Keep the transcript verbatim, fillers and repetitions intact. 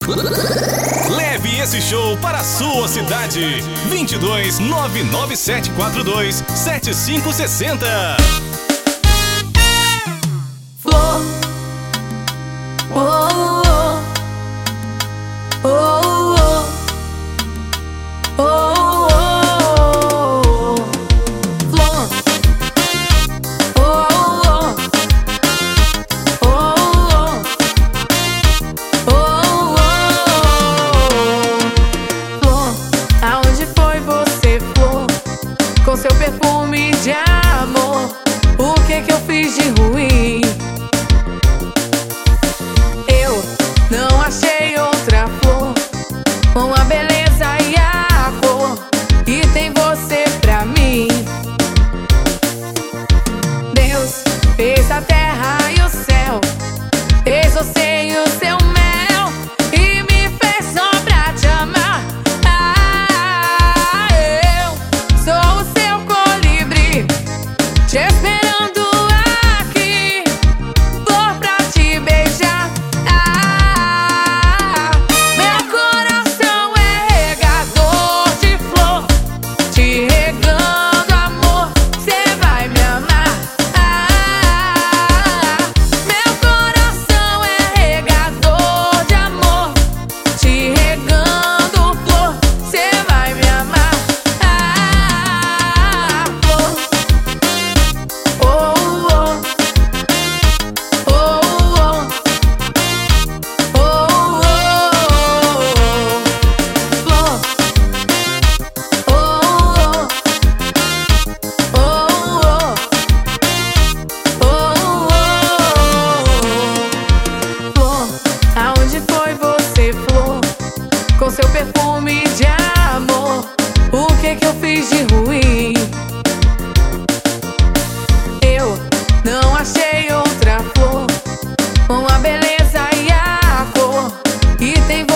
Leve esse show para a sua cidade. vinte e dois, nove nove sete quatro dois, sete cinco seis zero. Flor. Oh, oh, oh, oh, oh, oh, oh. Flor. Oh, oh, oh, oh, oh, oh. Flor, aonde foi você, flor? Com seu perfume de amor, o que que eu fiz de ruim? Eu não achei outra flor com a beleza e a cor que tem você pra mim. Deus fez a terra e o céu, fez você e o seu mel e me fez só pra te amar. Ah, eu sou o seu colibri, te esperando aqui, flor pra te beijar. Ah, meu coração é regador de flor, te regando amor, cê vai me amar. Ah, meu coração é regador de amor, te regando flor, cê vai me amar. Ah, flor. Oh, oh, oh, oh, oh, oh, flor. Oh, oh, oh, oh, flor. Aonde foi você, flor? Com seu perfume de amor, o que que eu fiz de ruim? Eu não achei outra flor com a beleza e a cor que tem